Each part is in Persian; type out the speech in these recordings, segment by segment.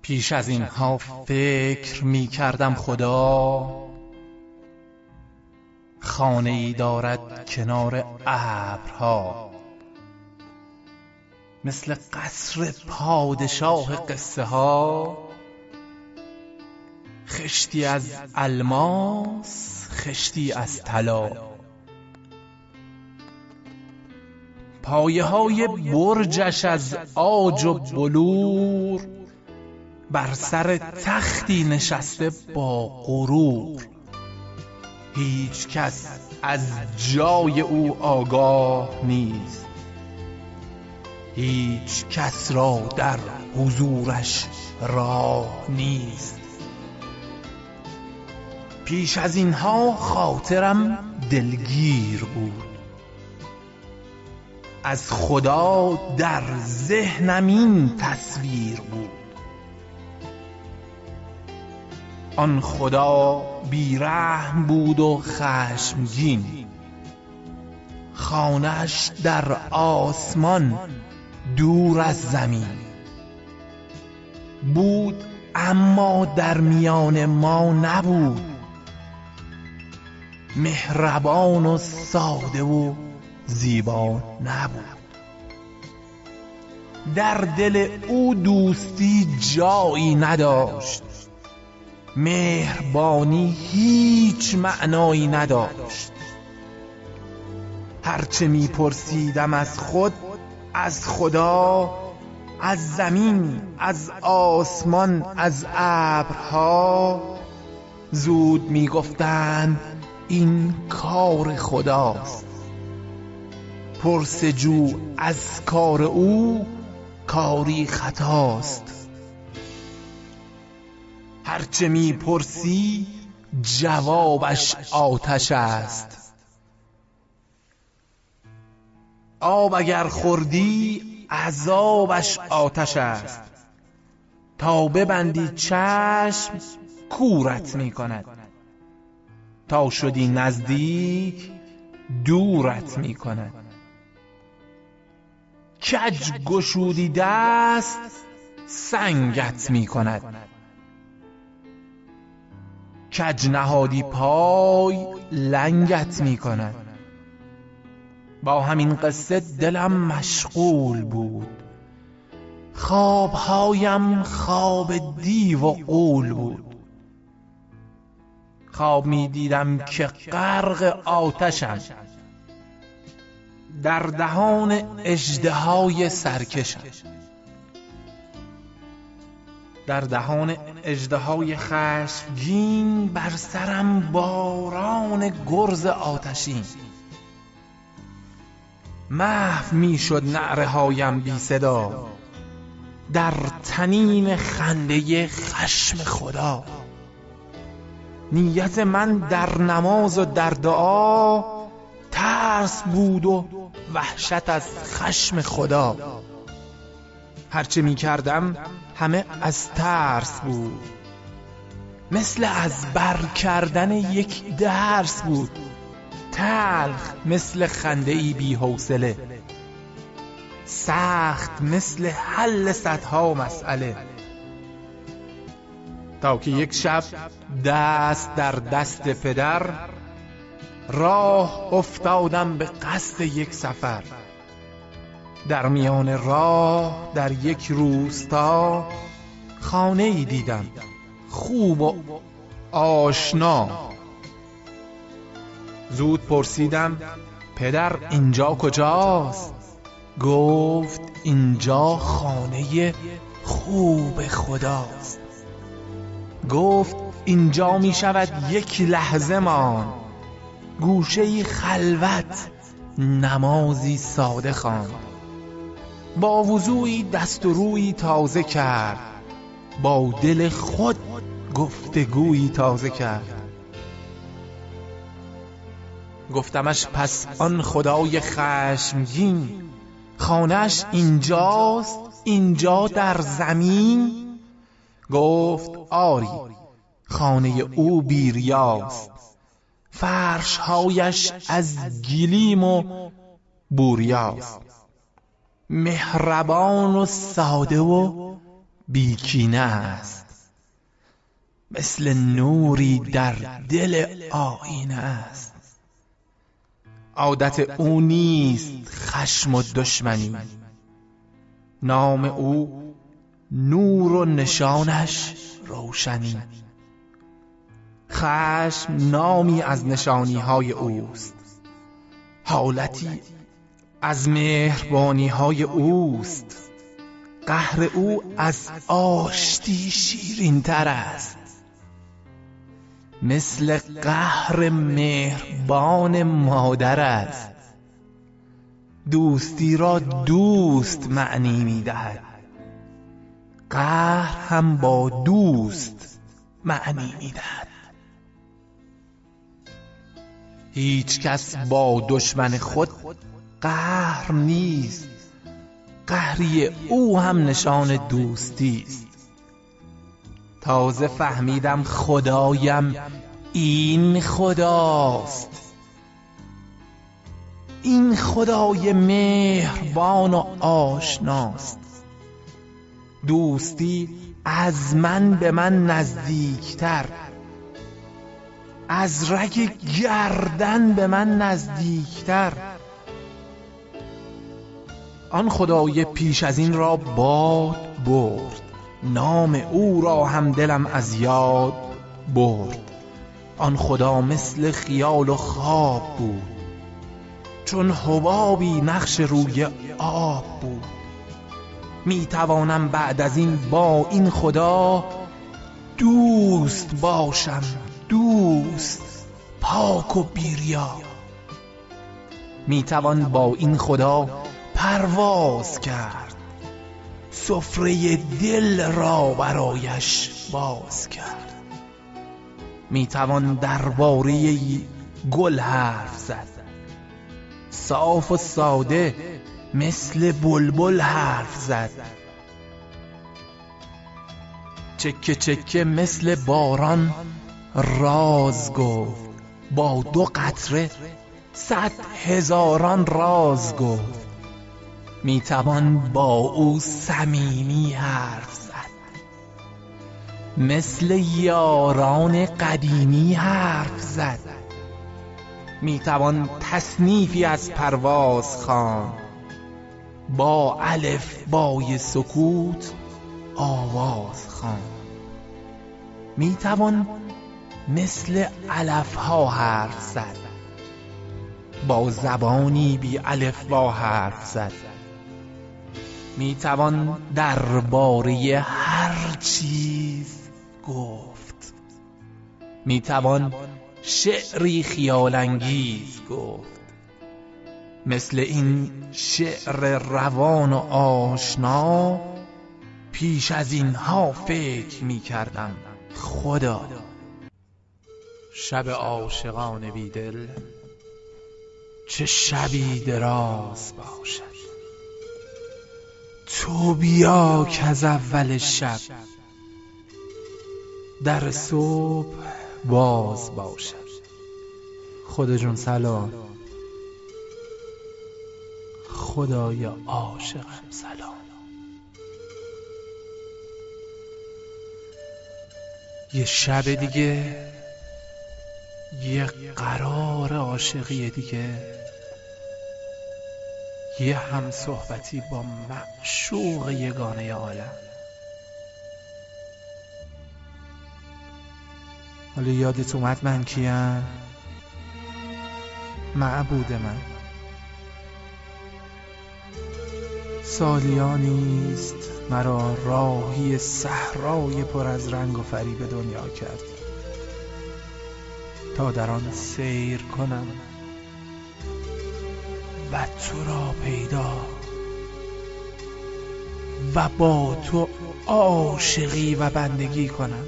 پیش از اینها فکر می کردم خدا خانه ای دارد کنار ابرها، مثل قصر پادشاه قصه ها، خشتی از الماس خشتی از طلا. پایه های برجش از عاج و بلور، بر سر تختی نشسته با غرور. هیچ کس از جای او آگاه نیست، هیچ کس را در حضورش راه نیست. پیش از اینها خاطرم دلگیر بود، از خدا در ذهنم این تصویر بود. آن خدا بیرحم بود و خشمگین، خانه‌اش در آسمان دور از زمین. بود اما در میان ما نبود، مهربان و ساده و زیبا نبود. در دل او دوستی جایی نداشت، مهربانی هیچ معنایی نداشت. هرچه میپرسیدم از خود، از خدا، از زمین، از آسمان، از ابرها، زود میگفتند این کار خداست. پرسجو از کار او کاری خطاست. هرچه میپرسی جوابش آتش است. آب اگر خوردی عذابش آتش است. تا ببندی چشم کورت میکند، تا شدی نزدیک دورت میکند. کج گشودی دست سنگت میکند، کج نهادی پای لنگت میکند. با همین قصه دلم مشغول بود، خوابهایم خواب دیو و غول بود. خواب میدیدم که غرق آتشم، در دهان اژدهای سرکشم. در دهان اژدهای خشمگین، بر سرم باران گرز آتشین. محو میشد نعره هایم بی صدا، در تنین خنده خشم خدا. نیت من در نماز و در دعا، ترس بود و وحشت از خشم خدا. هرچه می کردم همه از ترس بود، مثل از بر کردن یک درس بود. تلخ مثل خنده ای بی حوصله، سخت مثل حل صدها مسئله. تا که یک شب دست در دست پدر، راه افتادم به قصد یک سفر. در میان راه در یک روستا، خانه ای دیدم خوب و آشنا. زود پرسیدم پدر اینجا کجاست؟ گفت اینجا خانه خوب خداست. گفت اینجا می شود یک لحظه مان، گوشه‌ای خلوت نمازی ساده خواند. با وضوعی دست و روی تازه کرد، با دل خود گفتگویی تازه کرد. گفتمش پس آن خدای خشمگین، خانه‌اش اینجاست، اینجا در زمین؟ گفت آری، خانه او بیریاست، فرش‌هایش از گلیم و بوریاست. مهربان و ساده و بیکینه است، مثل نوری در دل آینه است. عادت او نیست خشم و دشمنی، نام او نور و نشانش روشنی. خشم نامی از نشانی‌های اوست، حالتی از مهربانی‌های اوست. قهر او از آشتی شیرین‌تر است، مثل قهر مهربان مادر است. دوستی را دوست معنی می‌دهد، قهر هم با دوست معنی می‌دهد. هیچ کس با دشمن خود قهر نیست، قهری او هم نشان دوستی است. تازه فهمیدم خدایم این خداست، این خدای مهربان و آشناست. دوستی از من به من نزدیکتر، از رگ گردن به من نزدیکتر. آن خدای پیش از این را باد برد، نام او را هم دلم از یاد برد. آن خدا مثل خیال و خواب بود، چون حبابی نقش روی آب بود. می توانم بعد از این با این خدا دوست باشم، دوست پاک و بیریا. می توان با این خدا پرواز کرد، سفره دل را برایش باز کرد. می توان درباره گل حرف زد، صاف و ساده مثل بلبل حرف زد. چکه چکه مثل باران راز گفت، با 2 قطره 100,000 راز گفت. می توان با او صمیمی حرف زد، مثل یاران قدیمی حرف زد. می توان تصنیفی از پرواز خواند، با الف بای سکوت آواز خواند. می توان مثل علف ها حرف زد، با زبانی بی الف با حرف زد. می توان درباره هر چیز گفت، می توان شعری خیال انگیز گفت. مثل این شعر روان و آشنا پیش از اینها فکر می کردم خدا. شب عاشقان بیدل چه شبی دراز باشد، تو بیا که از اول شب در صبح باز باشد. خدا جون سلام، خدای عاشقم سلام. یه شب دیگه، یه قرار عاشقی دیگه، یه هم صحبتی با معشوق یگانه عالم. حالا یادت اومد من کیم؟ معبود من. سالیانیست مرا راهی صحرای پر از رنگ و فریب دنیا کرد، تا در آن سیر کنم و تو را پیدا و با تو عاشقی و بندگی کنم.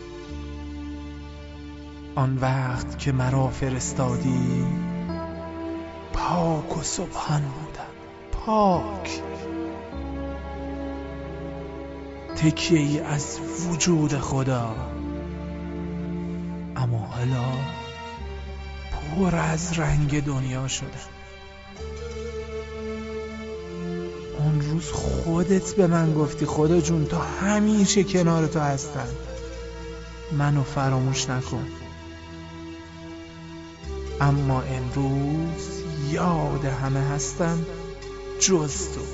آن وقت که مرا فرستادی پاک و سبحان بودم، پاک، تکیه ای از وجود خدا. اما حالا پر از رنگ دنیا شدم. اون روز خودت به من گفتی خدا جون تا همیشه کنار تو هستم، منو فراموش نکن. اما امروز یاد همه هستم جز تو.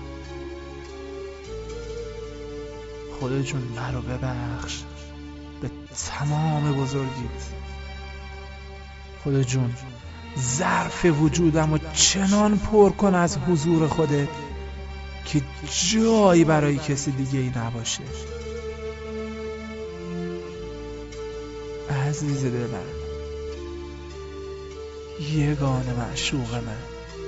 خدا جون مرا ببخش به تمام بزرگیت. خدا جون ظرف وجودم رو چنان پر کن از حضور خودت که جایی برای کسی دیگه ای نباشه. عزیز دلم، یگانه معشوق من،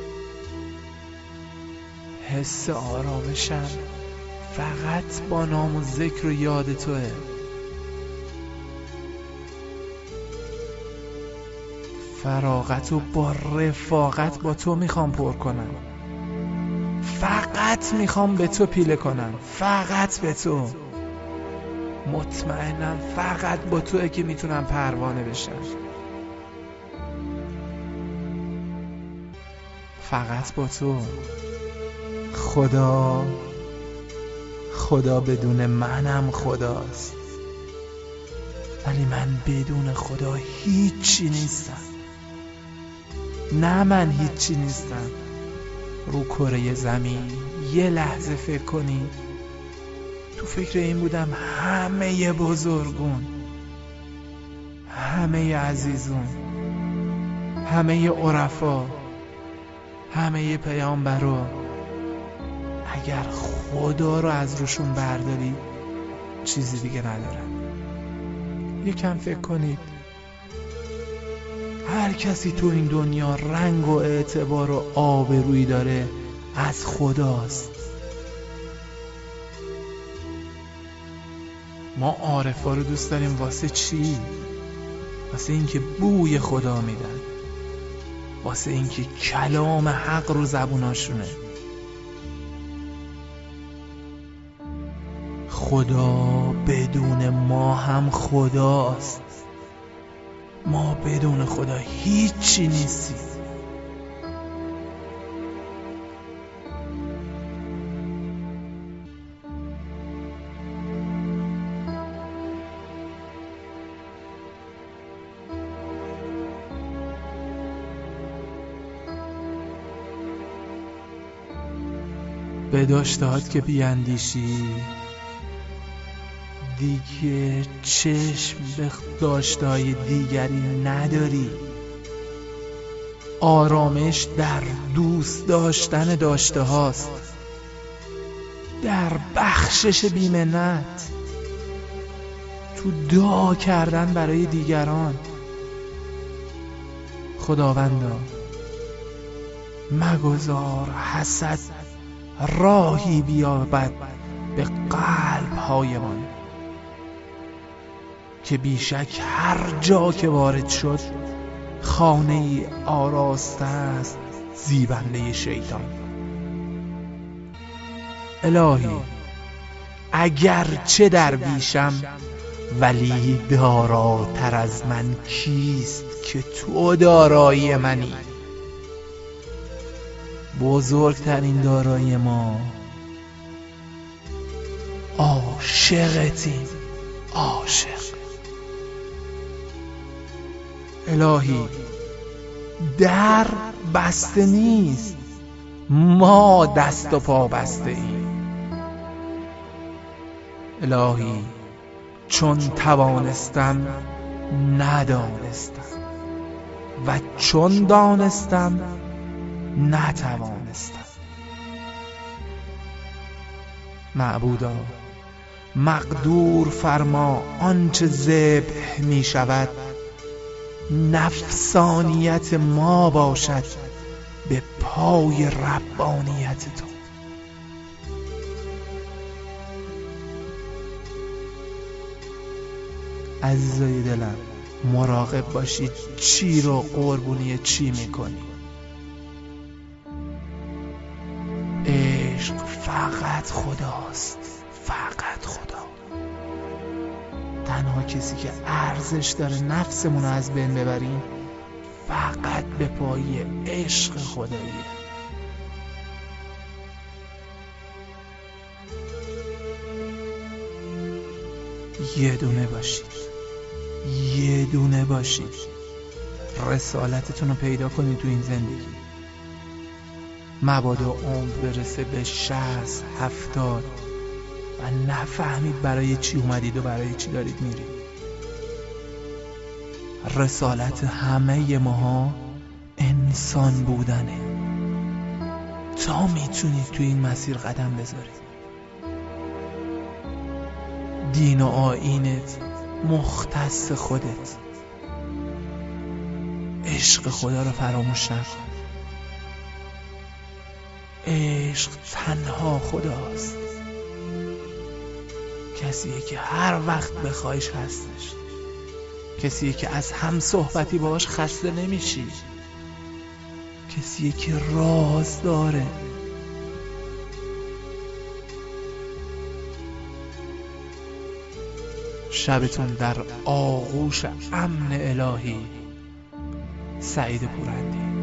حس آرامشم فقط با نام و ذکر و یاد توه. فراغت و با رفاقت با تو میخوام پر کنم. فقط میخوام به تو پیله کنم، فقط به تو. مطمئنم فقط با توه که میتونم پروانه بشم. فقط با تو. خدا بدون منم خداست، ولی من بدون خدا هیچی نیستم. نه من هیچی نیستم. رو کره زمین یه لحظه فکر کنی، تو فکر این بودم همه بزرگون، همه عزیزون، همه عرفا، همه پیامبرا، اگر خدا رو از روشون برداری چیزی دیگه ندارن. یکم فکر کنید، هر کسی تو این دنیا رنگ و اعتبار و آبرویی داره از خداست. ما عارفا رو دوست داریم واسه چی؟ واسه اینکه بوی خدا میدن، واسه اینکه کلام حق رو زبوناشونه. خدا بدون ما هم خداست. ما بدون خدا هیچی نیستیم. به داشتهات که بیاندیشی دیگه چشم به داشته‌های دیگری نداری. آرامش در دوست داشتن داشته هاست، در بخشش بی‌منت، تو دعا کردن برای دیگران. خداوندا مگذار حسد راهی بیابد به قلب هایمان، که بیشک هر جا که وارد شد خانه ای آراسته است زیبنده شیطان. الهی اگر چه درویشم ولی داراتر از من کیست که تو دارایی منی. بزرگترین دارایی ما عاشقتیم. عاشق. الهی در بسته نیست، ما دست و پا بسته ایم. الهی چون توانستم ندانستم و چون دانستم نتوانستم. معبودا مقدور فرما آنچه ذبح می شود نفسانیت ما باشد به پای ربانیت تو. عزیزای دلم مراقب باشید چی رو قربونی چی میکنی. عشق فقط خداست، فقط خدا. تنها کسی که ارزش داره نفسمون رو از بین ببریم فقط به پای عشق خداییه. یه دونه باشید، یه دونه باشید. رسالتتون رو پیدا کنید تو این زندگی. مبادا عمر برسه به 60 70 و نفهمید برای چی اومدید و برای چی دارید میرید. رسالت همه ماها انسان بودنه. تا میتونید تو این مسیر قدم بذارید. دین و آیینت مختص خودت. عشق خدا رو فراموش نکن. عشق تنها خداست. کسیه که هر وقت بخوایش هستش. کسیه که از هم صحبتی باهاش خسته نمیشی. کسیه که راز داره. شبتون در آغوش امن الهی. سعید پورندی.